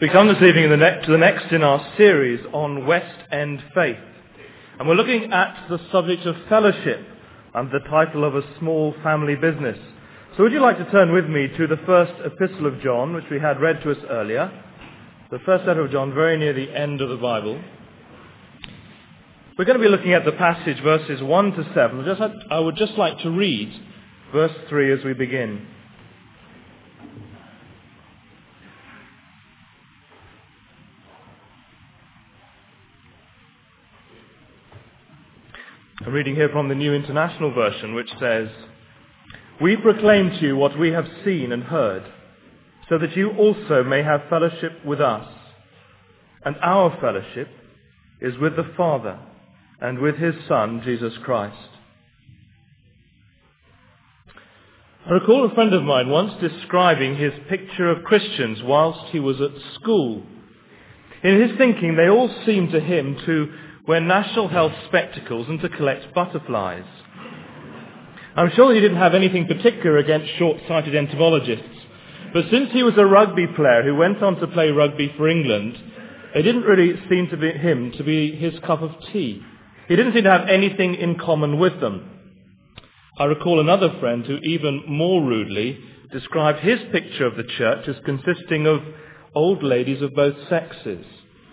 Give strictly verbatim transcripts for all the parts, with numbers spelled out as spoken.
We come this evening in the ne- to the next in our series on West End faith. And we're looking at the subject of fellowship under the title of A Small Family Business. So would you like to turn with me to the first epistle of John, which we had read to us earlier. The first letter of John, very near the end of the Bible. We're going to be looking at the passage verses one to seven. Just, I would just like to read verse three as we begin. I'm reading here from the New International Version, which says, "We proclaim to you what we have seen and heard, so that you also may have fellowship with us. And our fellowship is with the Father and with his Son, Jesus Christ." I recall a friend of mine once describing his picture of Christians whilst he was at school. In his thinking, they all seemed to him to wear national health spectacles and to collect butterflies. I'm sure he didn't have anything particular against short-sighted entomologists, but since he was a rugby player who went on to play rugby for England, it didn't really seem to be him to be his cup of tea. He didn't seem to have anything in common with them. I recall another friend who even more rudely described his picture of the church as consisting of old ladies of both sexes.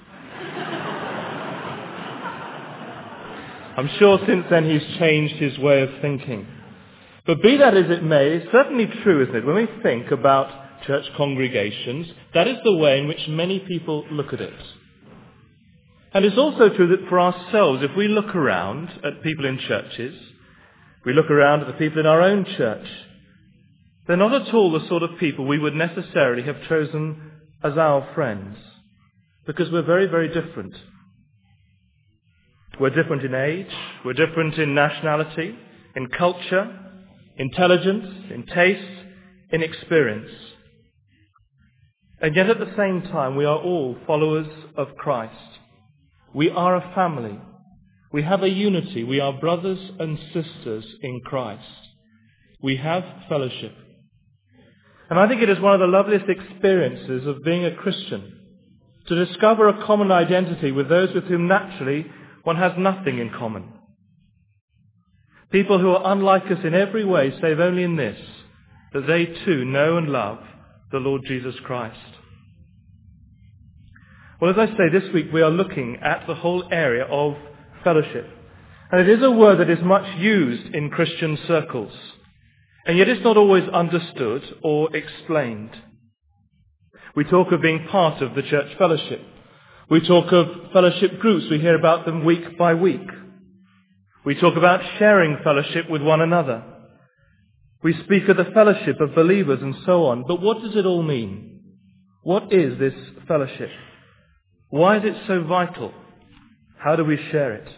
I'm sure since then he's changed his way of thinking. But be that as it may, it's certainly true, isn't it? When we think about church congregations, that is the way in which many people look at it. And it's also true that for ourselves, if we look around at people in churches, we look around at the people in our own church, they're not at all the sort of people we would necessarily have chosen as our friends, because we're very, very different. We're different in age, we're different in nationality, in culture, intelligence, in taste, in experience. And yet at the same time, we are all followers of Christ. We are a family. We have a unity. We are brothers and sisters in Christ. We have fellowship. And I think it is one of the loveliest experiences of being a Christian, to discover a common identity with those with whom naturally one has nothing in common. People who are unlike us in every way, save only in this, that they too know and love the Lord Jesus Christ. Well, as I say, this week we are looking at the whole area of fellowship. And it is a word that is much used in Christian circles. And yet it's not always understood or explained. We talk of being part of the church fellowship. We talk of fellowship groups. We hear about them week by week. We talk about sharing fellowship with one another. We speak of the fellowship of believers and so on. But what does it all mean? What is this fellowship? Why is it so vital? How do we share it?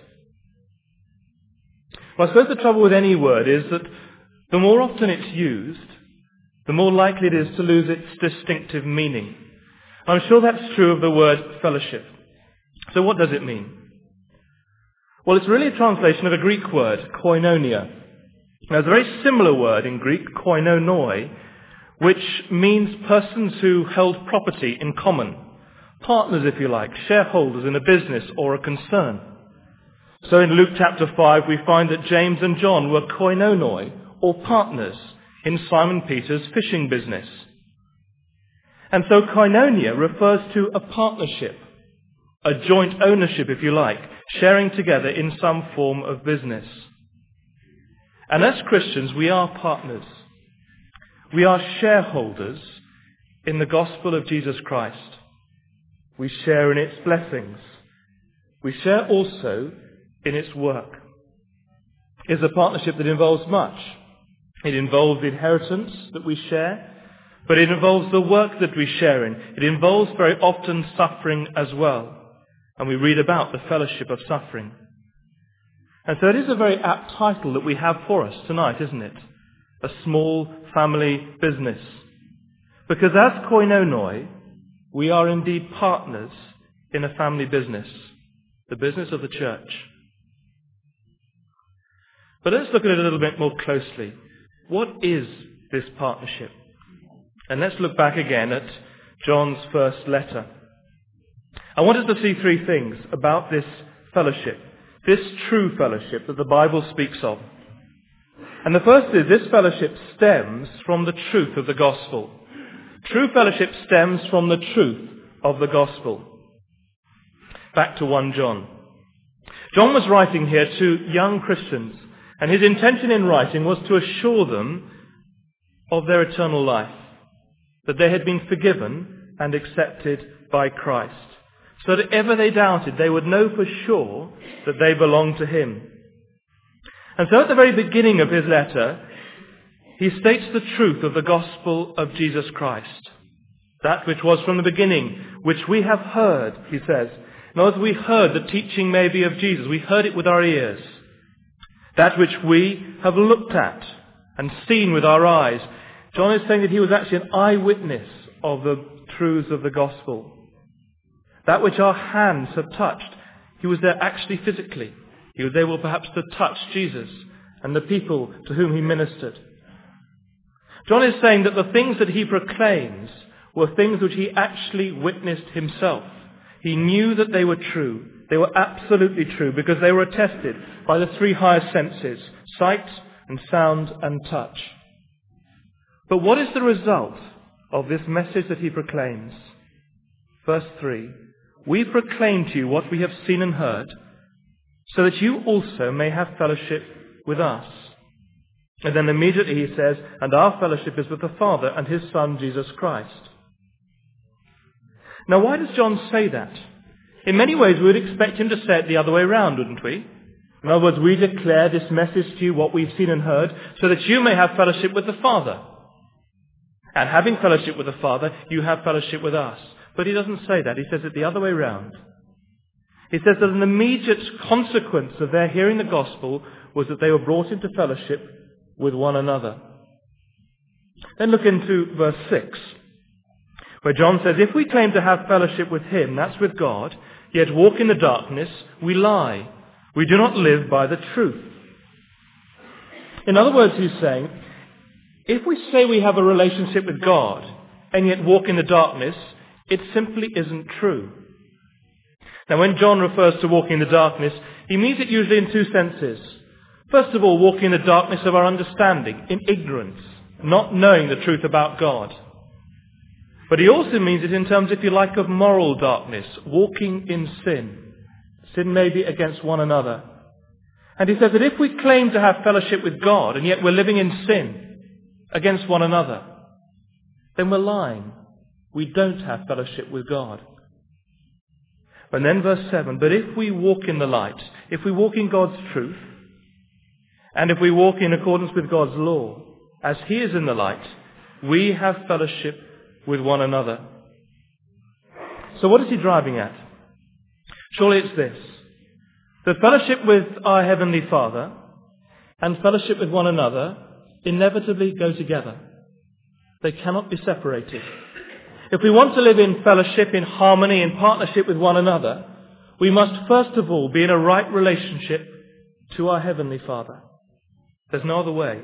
Well, I suppose the trouble with any word is that the more often it's used, the more likely it is to lose its distinctive meaning. I'm sure that's true of the word fellowship. So what does it mean? Well, it's really a translation of a Greek word, koinonia. Now, there's a very similar word in Greek, koinonoi, which means persons who held property in common. Partners, if you like, shareholders in a business or a concern. So in Luke chapter five, we find that James and John were koinonoi, or partners, in Simon Peter's fishing business. And so koinonia refers to a partnership, a joint ownership, if you like, sharing together in some form of business. And as Christians, we are partners. We are shareholders in the gospel of Jesus Christ. We share in its blessings. We share also in its work. It's a partnership that involves much. It involves inheritance that we share, but it involves the work that we share in. It involves very often suffering as well. And we read about the fellowship of suffering. And so it is a very apt title that we have for us tonight, isn't it? A small family business. Because as koinonoi, we are indeed partners in a family business, the business of the church. But let's look at it a little bit more closely. What is this partnership? And let's look back again at John's first letter. I want us to see three things about this fellowship, this true fellowship that the Bible speaks of. And the first is this fellowship stems from the truth of the gospel. True fellowship stems from the truth of the gospel. Back to First John. John was writing here to young Christians, and his intention in writing was to assure them of their eternal life, that they had been forgiven and accepted by Christ, so that if ever they doubted, they would know for sure that they belonged to him. And so at the very beginning of his letter, he states the truth of the gospel of Jesus Christ. That which was from the beginning, which we have heard, he says. In other words, we heard the teaching maybe of Jesus. We heard it with our ears. That which we have looked at and seen with our eyes. John is saying that he was actually an eyewitness of the truths of the gospel. That which our hands have touched, he was there actually physically. He was able perhaps to touch Jesus and the people to whom he ministered. John is saying that the things that he proclaims were things which he actually witnessed himself. He knew that they were true. They were absolutely true because they were attested by the three higher senses, sight and sound and touch. But what is the result of this message that he proclaims? Verse three, we proclaim to you what we have seen and heard, so that you also may have fellowship with us. And then immediately he says, and our fellowship is with the Father and his Son, Jesus Christ. Now why does John say that? In many ways we would expect him to say it the other way around, wouldn't we? In other words, we declare this message to you, what we've seen and heard, so that you may have fellowship with the Father. And having fellowship with the Father, you have fellowship with us. But he doesn't say that. He says it the other way around. He says that an immediate consequence of their hearing the gospel was that they were brought into fellowship with one another. Then look into verse six, where John says, if we claim to have fellowship with him, that's with God, yet walk in the darkness, we lie. We do not live by the truth. In other words, he's saying, if we say we have a relationship with God and yet walk in the darkness, it simply isn't true. Now when John refers to walking in the darkness, he means it usually in two senses. First of all, walking in the darkness of our understanding, in ignorance, not knowing the truth about God. But he also means it in terms, if you like, of moral darkness, walking in sin. Sin maybe against one another. And he says that if we claim to have fellowship with God and yet we're living in sin against one another, then we're lying. We don't have fellowship with God. And then verse seven, but if we walk in the light, if we walk in God's truth, and if we walk in accordance with God's law, as he is in the light, we have fellowship with one another. So what is he driving at? Surely it's this, that fellowship with our Heavenly Father and fellowship with one another inevitably go together. They cannot be separated. If we want to live in fellowship, in harmony, in partnership with one another, we must first of all be in a right relationship to our Heavenly Father. There's no other way.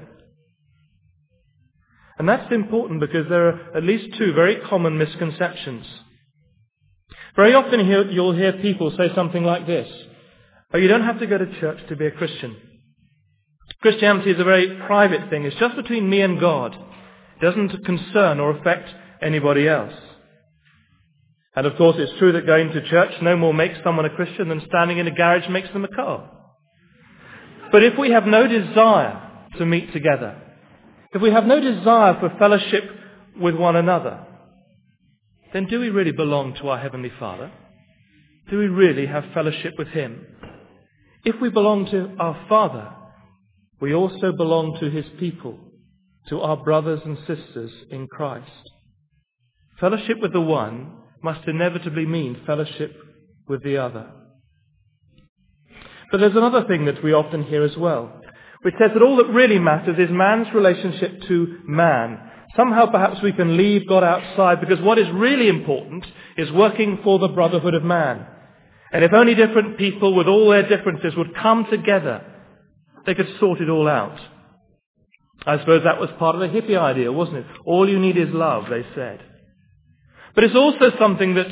And that's important because there are at least two very common misconceptions. Very often you'll hear people say something like this, oh, you don't have to go to church to be a Christian. Christianity is a very private thing. It's just between me and God. It doesn't concern or affect anybody else. And of course it's true that going to church no more makes someone a Christian than standing in a garage makes them a car. But if we have no desire to meet together, if we have no desire for fellowship with one another, then do we really belong to our Heavenly Father? Do we really have fellowship with him? If we belong to our Father, we also belong to his people, to our brothers and sisters in Christ. Fellowship with the one must inevitably mean fellowship with the other. But there's another thing that we often hear as well, which says that all that really matters is man's relationship to man. Somehow perhaps we can leave God outside because what is really important is working for the brotherhood of man. And if only different people with all their differences would come together, they could sort it all out. I suppose that was part of the hippie idea, wasn't it? All you need is love, they said. But it's also something that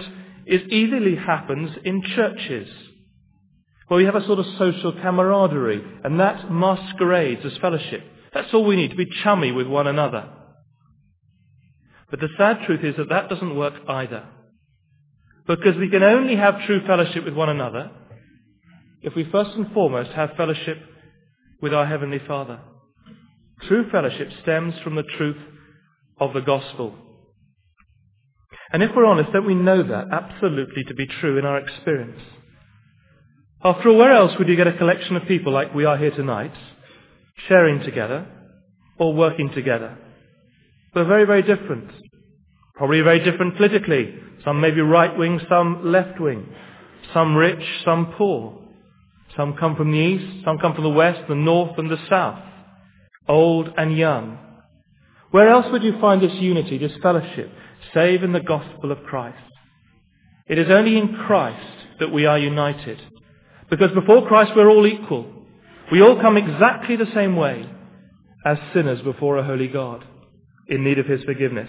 is easily happens in churches, where we have a sort of social camaraderie, and that masquerades as fellowship. That's all we need, to be chummy with one another. But the sad truth is that that doesn't work either. Because we can only have true fellowship with one another if we first and foremost have fellowship with our Heavenly Father. True fellowship stems from the truth of the gospel. And if we're honest, don't we know that absolutely to be true in our experience? After all, where else would you get a collection of people like we are here tonight, sharing together or working together? They're very, very different. Probably very different politically. Some may be right-wing, some left-wing. Some rich, some poor. Some come from the east, some come from the west, the north and the south. Old and young. Where else would you find this unity, this fellowship, save in the gospel of Christ? It is only in Christ that we are united. Because before Christ we're all equal. We all come exactly the same way as sinners before a holy God, in need of his forgiveness.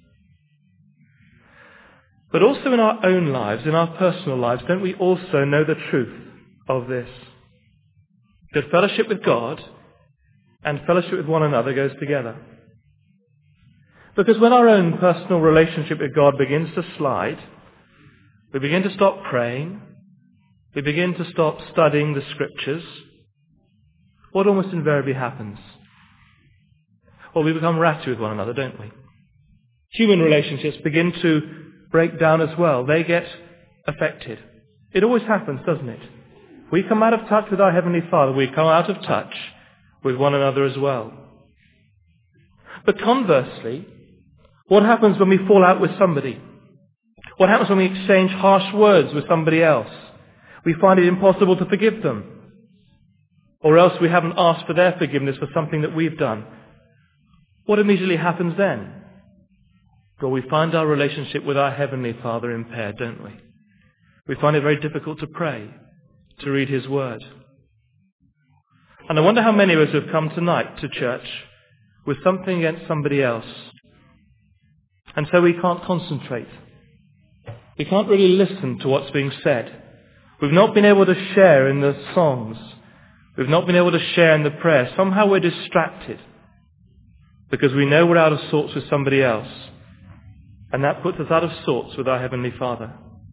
But also in our own lives, in our personal lives, don't we also know the truth of this? That fellowship with God and fellowship with one another goes together. Because when our own personal relationship with God begins to slide, we begin to stop praying, we begin to stop studying the scriptures, what almost invariably happens? Well, we become ratty with one another, don't we? Human relationships begin to break down as well. They get affected. It always happens, doesn't it? We come out of touch with our Heavenly Father. We come out of touch with one another as well. But conversely, what happens when we fall out with somebody? What happens when we exchange harsh words with somebody else? We find it impossible to forgive them. Or else we haven't asked for their forgiveness for something that we've done. What immediately happens then? Well, we find our relationship with our Heavenly Father impaired, don't we? We find it very difficult to pray, to read his word. And I wonder how many of us have come tonight to church with something against somebody else. And so we can't concentrate. We can't really listen to what's being said. We've not been able to share in the songs. We've not been able to share in the prayer. Somehow we're distracted because we know we're out of sorts with somebody else. And that puts us out of sorts with our Heavenly Father.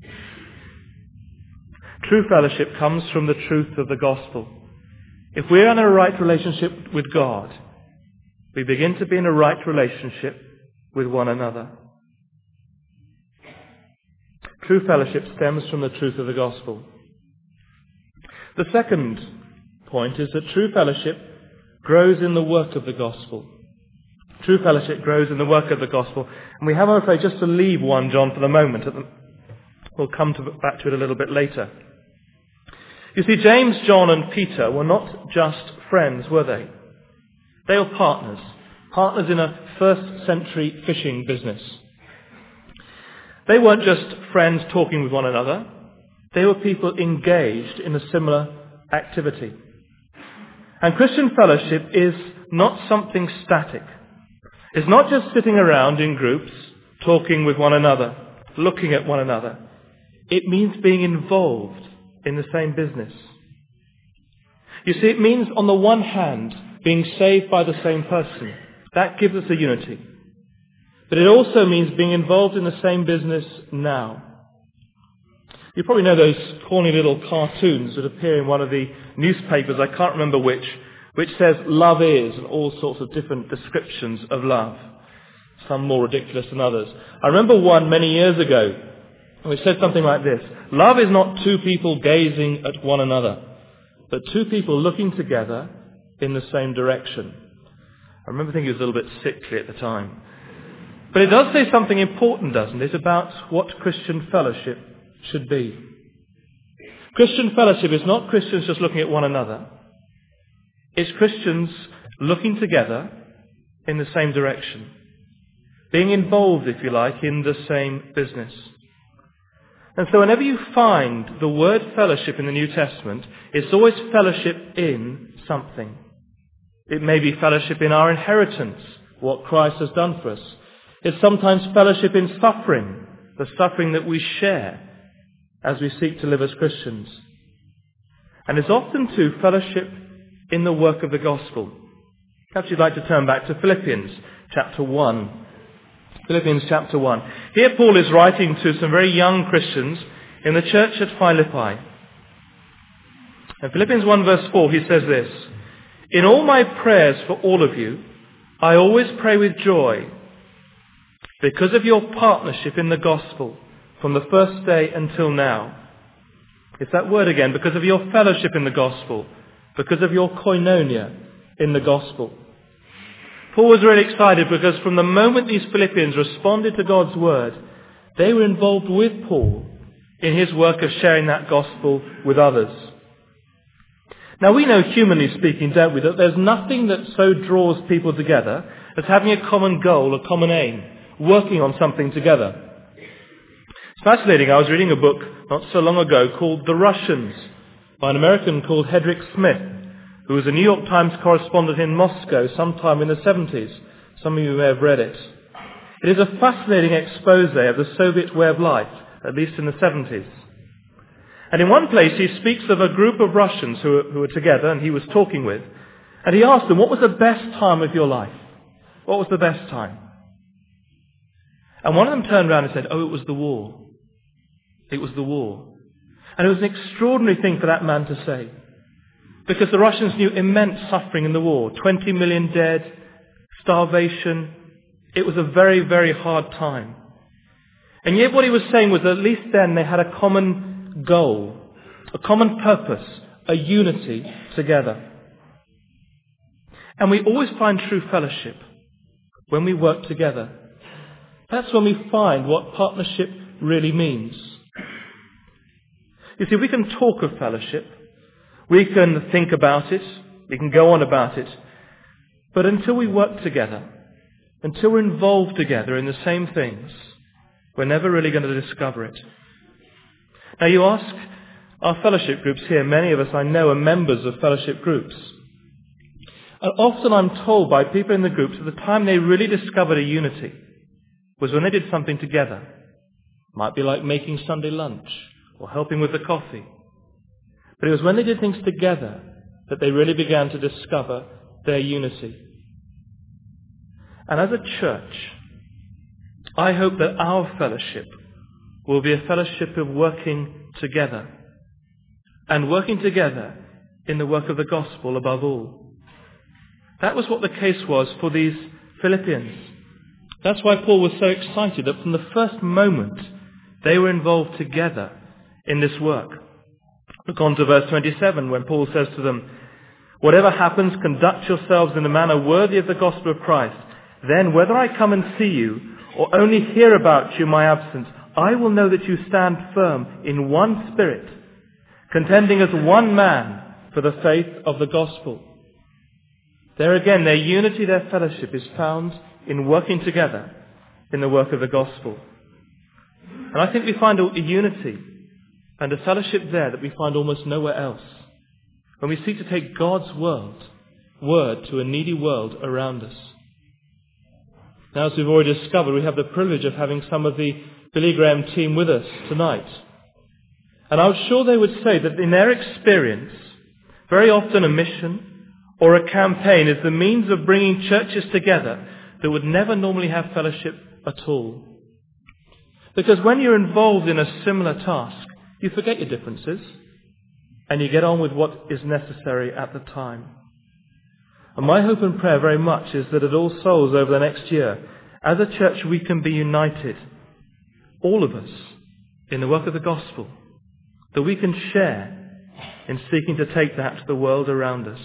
True fellowship comes from the truth of the gospel. If we're in a right relationship with God, we begin to be in a right relationship with one another. True fellowship stems from the truth of the gospel. The second point is that true fellowship grows in the work of the gospel. True fellowship grows in the work of the gospel. And we have, I'm afraid, just to leave First John for the moment. We'll come to, back to it a little bit later. You see, James, John and Peter were not just friends, were they? They were partners. Partners in a first century fishing business. They weren't just friends talking with one another. They were people engaged in a similar activity. And Christian fellowship is not something static. It's not just sitting around in groups, talking with one another, looking at one another. It means being involved in the same business. You see, it means on the one hand, being saved by the same person. That gives us a unity. But it also means being involved in the same business now. You probably know those corny little cartoons that appear in one of the newspapers, I can't remember which, which says love is, and all sorts of different descriptions of love. Some more ridiculous than others. I remember one many years ago, which said something like this: love is not two people gazing at one another, but two people looking together in the same direction. I remember thinking it was a little bit sickly at the time. But it does say something important, doesn't it, about what Christian fellowship should be. Christian fellowship is not Christians just looking at one another. It's Christians looking together in the same direction. Being involved, if you like, in the same business. And so whenever you find the word fellowship in the New Testament, it's always fellowship in something. It may be fellowship in our inheritance, what Christ has done for us. It's sometimes fellowship in suffering, the suffering that we share as we seek to live as Christians. And it's often too fellowship in the work of the gospel. Perhaps you'd like to turn back to Philippians chapter one. Philippians chapter one. Here Paul is writing to some very young Christians in the church at Philippi. In Philippians one verse four he says this, "In all my prayers for all of you, I always pray with joy because of your partnership in the gospel from the first day until now." It's that word again, because of your fellowship in the gospel, because of your koinonia in the gospel. Paul was really excited because from the moment these Philippians responded to God's word, they were involved with Paul in his work of sharing that gospel with others. Now we know, humanly speaking, don't we, that there's nothing that so draws people together as having a common goal, a common aim, working on something together. It's fascinating. I was reading a book not so long ago called The Russians by an American called Hedrick Smith, who was a New York Times correspondent in Moscow sometime in the seventies. Some of you may have read it. It is a fascinating expose of the Soviet way of life, at least in the seventies. And in one place he speaks of a group of Russians who were, who were together and he was talking with, and he asked them, what was the best time of your life? What was the best time? And one of them turned around and said, oh, it was the war. It was the war. And it was an extraordinary thing for that man to say, because the Russians knew immense suffering in the war, twenty million dead, starvation. It was a very, very hard time. And yet what he was saying was that at least then they had a common goal, a common purpose, a unity together. And we always find true fellowship when we work together. That's when we find what partnership really means. You see, we can talk of fellowship, we can think about it, we can go on about it, but until we work together, until we're involved together in the same things, we're never really going to discover it. Now you ask our fellowship groups here, many of us I know are members of fellowship groups. And often I'm told by people in the groups that the time they really discovered a unity was when they did something together. It might be like making Sunday lunch or helping with the coffee. But it was when they did things together that they really began to discover their unity. And as a church, I hope that our fellowship will be a fellowship of working together, and working together in the work of the gospel above all. That was what the case was for these Philippians. That's why Paul was so excited that from the first moment they were involved together in this work. Look on to verse twenty-seven when Paul says to them, "Whatever happens, conduct yourselves in a manner worthy of the gospel of Christ. Then whether I come and see you or only hear about you in my absence, I will know that you stand firm in one spirit, contending as one man for the faith of the gospel." There again, their unity, their fellowship is found in working together in the work of the gospel. And I think we find a unity and a fellowship there that we find almost nowhere else, when we seek to take God's world, word to a needy world around us. Now, as we've already discovered, we have the privilege of having some of the Billy Graham team with us tonight. And I'm sure they would say that in their experience, very often a mission or a campaign is the means of bringing churches together that would never normally have fellowship at all. Because when you're involved in a similar task, you forget your differences and you get on with what is necessary at the time. And my hope and prayer very much is that at All Souls over the next year, as a church we can be united, all of us, in the work of the gospel, that we can share in seeking to take that to the world around us.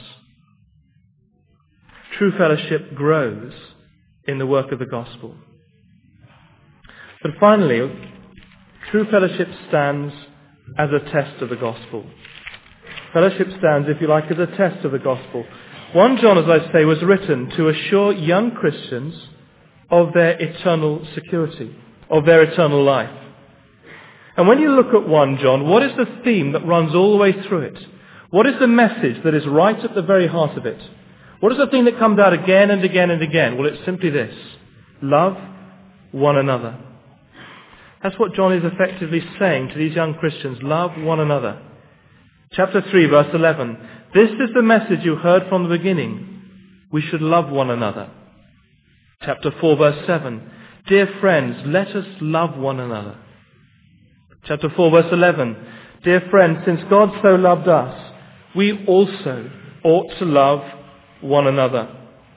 True fellowship grows in the work of the gospel. But finally, true fellowship stands as a test of the gospel. Fellowship stands, if you like, as a test of the gospel. First John, as I say, was written to assure young Christians of their eternal security, of their eternal life. And when you look at First John, what is the theme that runs all the way through it? What is the message that is right at the very heart of it? What is the thing that comes out again and again and again? Well, it's simply this: love one another. That's what John is effectively saying to these young Christians. Love one another. Chapter three, verse eleven. This is the message you heard from the beginning. We should love one another. Chapter four, verse seven. Dear friends, let us love one another. Chapter four, verse eleven. Dear friends, since God so loved us, we also ought to love one another.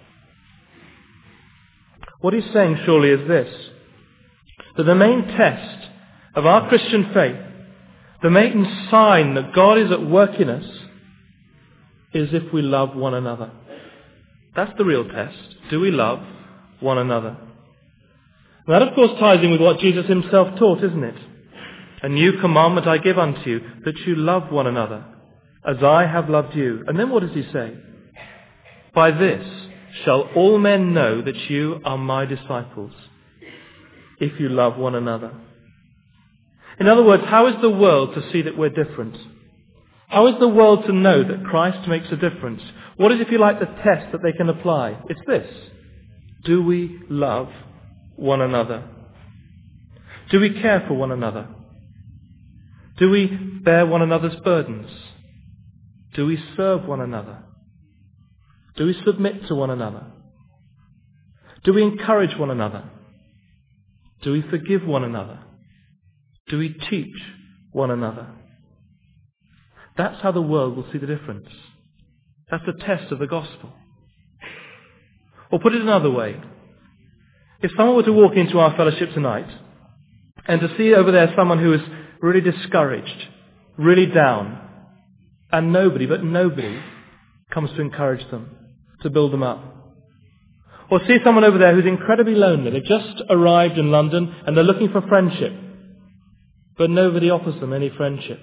What he's saying surely is this, that the main test of our Christian faith, the main sign that God is at work in us, is if we love one another. That's the real test. Do we love one another? And that, of course, ties in with what Jesus himself taught, isn't it? A new commandment I give unto you, that you love one another, as I have loved you. And then what does he say? By this shall all men know that you are my disciples, if you love one another. In other words, how is the world to see that we're different? How is the world to know that Christ makes a difference? What is, if you like, the test that they can apply? It's this. Do we love one another? Do we care for one another? Do we bear one another's burdens? Do we serve one another? Do we submit to one another? Do we encourage one another? Do we forgive one another? Do we teach one another? That's how the world will see the difference. That's the test of the gospel. Or put it another way, if someone were to walk into our fellowship tonight and to see over there someone who is really discouraged, really down, and nobody, but nobody, comes to encourage them, to build them up. Or see someone over there who's incredibly lonely. They've just arrived in London and they're looking for friendship, but nobody offers them any friendship.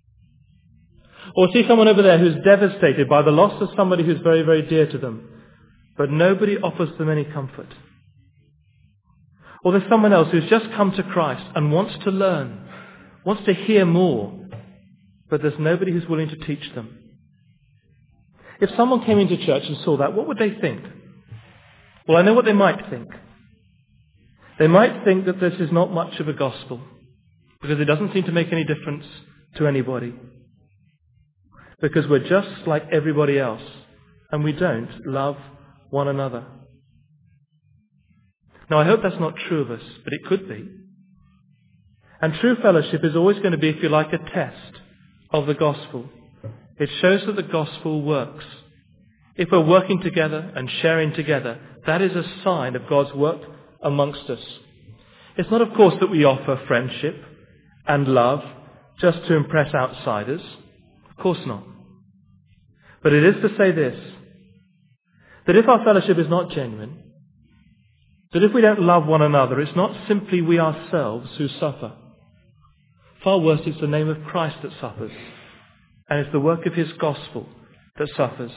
Or see someone over there who's devastated by the loss of somebody who's very, very dear to them, but nobody offers them any comfort. Or there's someone else who's just come to Christ and wants to learn, wants to hear more, but there's nobody who's willing to teach them. If someone came into church and saw that, what would they think? Well, I know what they might think. They might think that this is not much of a gospel, because it doesn't seem to make any difference to anybody. Because we're just like everybody else, and we don't love one another. Now, I hope that's not true of us, but it could be. And true fellowship is always going to be, if you like, a test of the gospel. It shows that the gospel works. If we're working together and sharing together, that is a sign of God's work amongst us. It's not, of course, that we offer friendship and love just to impress outsiders. Of course not. But it is to say this, that if our fellowship is not genuine, that if we don't love one another, it's not simply we ourselves who suffer. Far worse, it's the name of Christ that suffers. And it's the work of his gospel that suffers.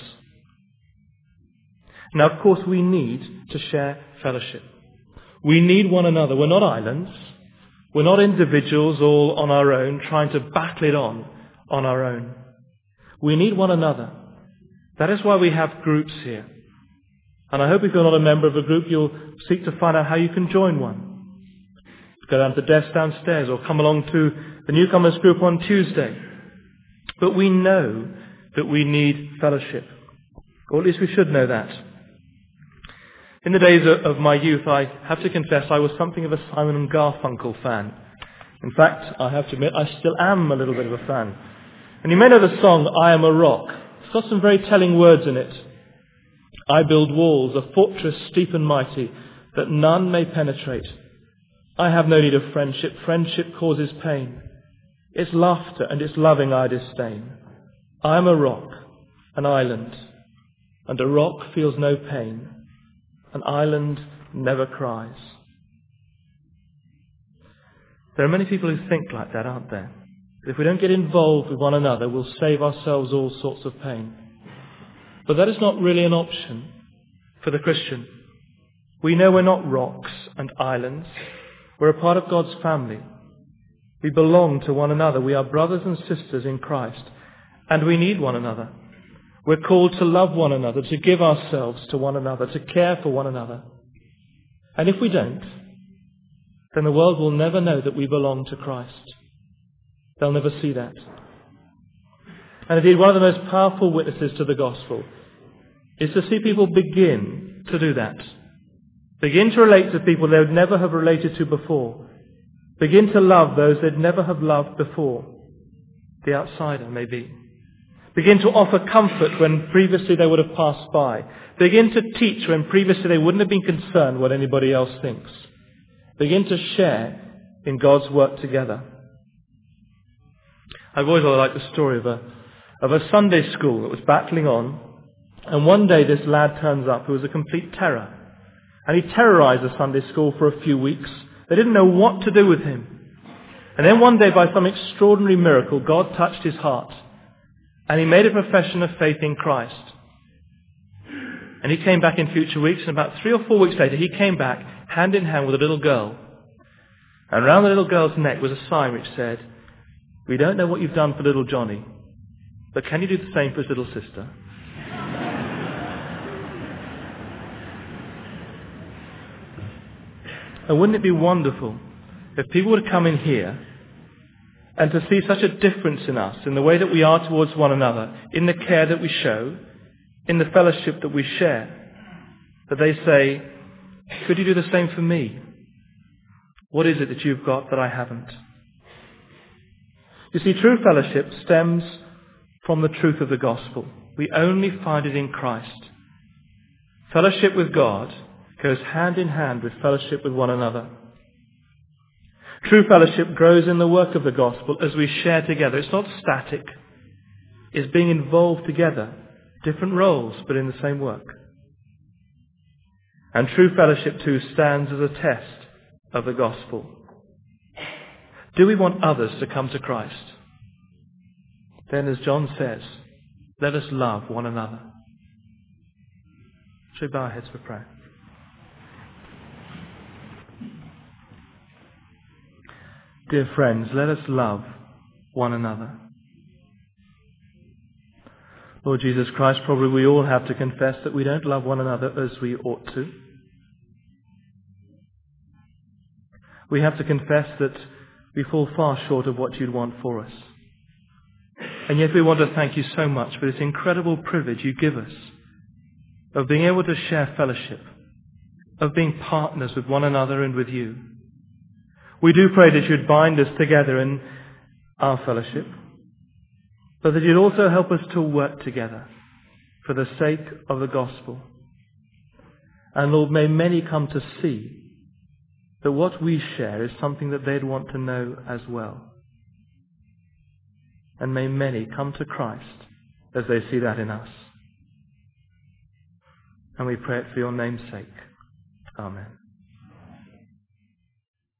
Now, of course, we need to share fellowship. We need one another. We're not islands. We're not individuals all on our own trying to battle it on on our own. We need one another. That is why we have groups here. And I hope if you're not a member of a group, you'll seek to find out how you can join one. Go down to the desk downstairs or come along to the newcomers group on Tuesday. But we know that we need fellowship. Or at least we should know that. In the days of my youth, I have to confess I was something of a Simon and Garfunkel fan. In fact, I have to admit, I still am a little bit of a fan. And you may know the song, I Am a Rock. It's got some very telling words in it. I build walls, a fortress steep and mighty, that none may penetrate. I have no need of friendship. Friendship causes pain. It's laughter and it's loving I disdain. I am a rock, an island, and a rock feels no pain. An island never cries. There are many people who think like that, aren't there? If we don't get involved with one another, we'll save ourselves all sorts of pain. But that is not really an option for the Christian. We know we're not rocks and islands. We're a part of God's family. We belong to one another. We are brothers and sisters in Christ. And we need one another. We're called to love one another, to give ourselves to one another, to care for one another. And if we don't, then the world will never know that we belong to Christ. They'll never see that. And indeed, one of the most powerful witnesses to the gospel is to see people begin to do that. Begin to relate to people they would never have related to before. Begin to love those they'd never have loved before. The outsider, maybe. Begin to offer comfort when previously they would have passed by. Begin to teach when previously they wouldn't have been concerned what anybody else thinks. Begin to share in God's work together. I've always liked the story of a, of a Sunday school that was battling on, and one day this lad turns up who was a complete terror. And he terrorized the Sunday school for a few weeks. They didn't know what to do with him. And then one day, by some extraordinary miracle, God touched his heart. And he made a profession of faith in Christ. And he came back in future weeks, and about three or four weeks later, he came back hand in hand with a little girl. And round the little girl's neck was a sign which said, "We don't know what you've done for little Johnny, but can you do the same for his little sister?" And wouldn't it be wonderful if people would come in here and to see such a difference in us, in the way that we are towards one another, in the care that we show, in the fellowship that we share, that they say, "Could you do the same for me? What is it that you've got that I haven't?" You see, true fellowship stems from the truth of the gospel. We only find it in Christ. Fellowship with God goes hand in hand with fellowship with one another. True fellowship grows in the work of the gospel as we share together. It's not static. It's being involved together. Different roles, but in the same work. And true fellowship too stands as a test of the gospel. Do we want others to come to Christ? Then, as John says, let us love one another. Shall we bow our heads for prayer? Dear friends, let us love one another. Lord Jesus Christ, probably we all have to confess that we don't love one another as we ought to. We have to confess that we fall far short of what you'd want for us. And yet we want to thank you so much for this incredible privilege you give us of being able to share fellowship, of being partners with one another and with you. We do pray that you'd bind us together in our fellowship, but that you'd also help us to work together for the sake of the gospel. And Lord, may many come to see that what we share is something that they'd want to know as well. And may many come to Christ as they see that in us. And we pray it for your name's sake. Amen.